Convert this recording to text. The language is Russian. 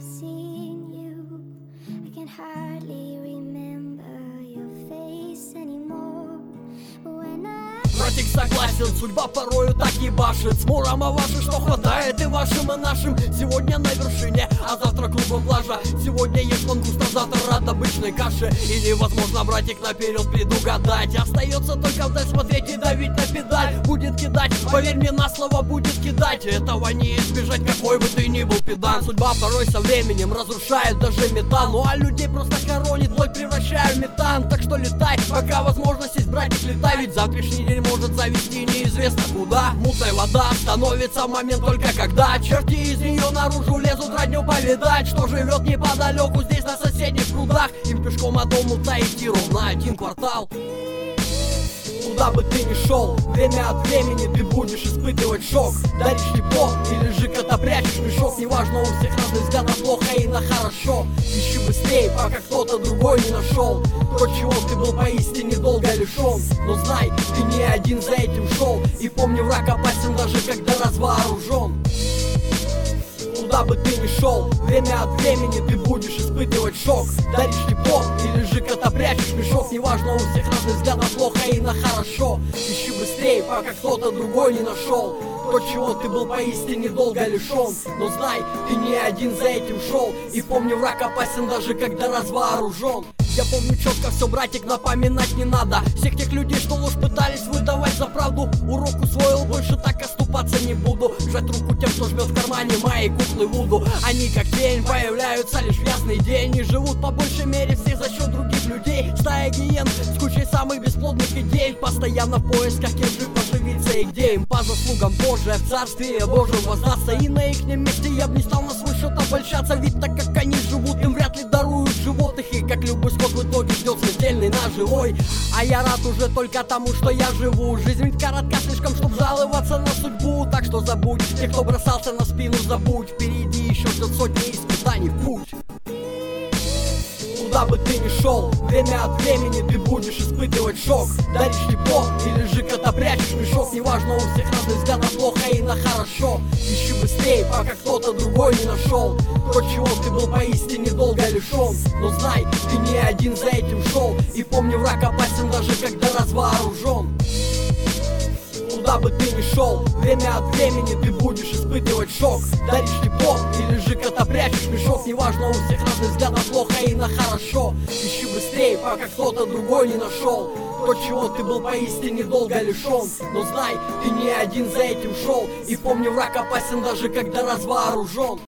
seen you. I can hardly remember your face anymore. But when Братик согласен, судьба порою так ебашит. С Мурома ваши, что хватает и вашим, и нашим. Сегодня на вершине, а завтра кругом плажа. Сегодня ешь лангуст, а завтра рад обычной каши. И невозможно, братик, наперед предугадать. Остается только вдаль смотреть и давить на педаль. Будет кидать, поверь мне на слово, будет кидать. Этого не избежать, какой бы ты ни был педан. Судьба порой со временем разрушает даже металл. Ну а людей просто хоронит, плоть превращая в метан. Так что летай, пока возможность есть, братик, летай. Ведь завтрашний день может завести неизвестно куда. Мутная вода становится в момент только когда черти из нее наружу лезут родню повидать. Что живет неподалеку здесь на соседних прудах. Им пешком от дома-то идти ровно 1 квартал. Куда бы ты ни шел, время от времени ты будешь испытывать шок. Даришь тепло или же кота прячешь мешок. Неважно, у всех разный взгляд на плохо и на хорошо. Ищи быстрее, пока кто-то другой не нашел то, чего ты был поистине долго лишен. Но знай, ты не один за этим шел. И помни, враг опасен даже когда разооружен. Куда бы ты ни шел, время от времени ты будешь испытывать шок. Даришь тепло или же кота прячешь мешок. Неважно, у всех разный взгляд на плохо и на хорошо. Ищи быстрее, пока кто-то другой не нашел то, чего ты был поистине долго лишен. Но знай, ты не один за этим шел. И помни, враг опасен даже когда вооружен. Я помню четко все, братик, напоминать не надо. Всех тех людей, что ложь пытались выдавать за правду. Урок усвоил, больше так оступаться не буду. Жать руку тем, кто жмет в кармане моей куклы Вуду. Они как тень появляются лишь в ясный день. И живут по большей мере все за счет других людей. Стая гиен с кучей самых бесплодных идей. Постоянно в поисках, кем же поживиться и где им по заслугам Божия в царстве Божьем воздастся. И на их месте я бы не стал на свой счет обольщаться. Ведь так как они живут, им вряд ли даруют животных. И как любой скот в итоге ждет смертельный ножевой. А я рад уже только тому, что я живу. Жизнь ведь коротка слишком, чтоб жаловаться на судьбу. Так что забудь тех, кто бросался на спину, забудь. Впереди еще ждет сотни испытаний в путь. Куда бы ты ни шел, время от времени ты будешь испытывать шок. Даришь тепло или же кота прячешь мешок. Неважно, у всех разный взгляд на плохо и на хорошо. Ищи быстрее, пока кто-то другой не нашел то, чего ты был поистине долго лишен. Но знай, ты не один за этим шел. И помни, враг опасен даже когда вооружен. Куда бы ты ни шел, время от времени ты будешь испытывать шок. Даришь тепло или же кота прячешь мешок. Неважно, у всех разный взгляд на плохо и на хорошо. Ищи быстрее, пока кто-то другой не нашел то, чего ты был поистине долго лишен. Но знай, ты не один за этим шел. И помни, враг опасен даже когда вооружен.